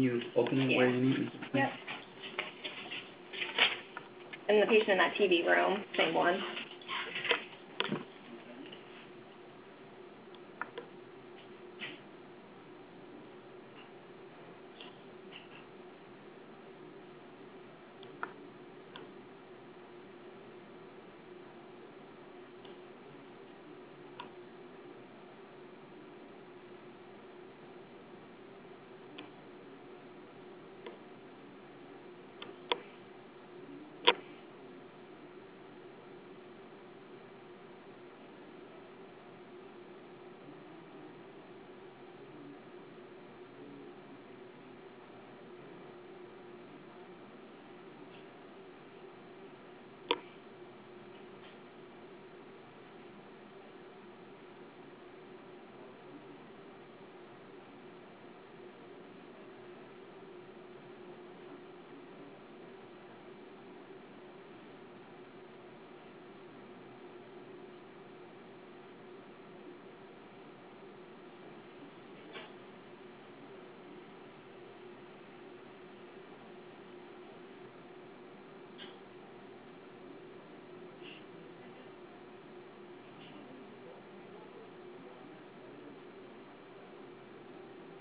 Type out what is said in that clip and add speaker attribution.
Speaker 1: Can you open it where you need it?
Speaker 2: Yep. And the patient in that TV room, same one.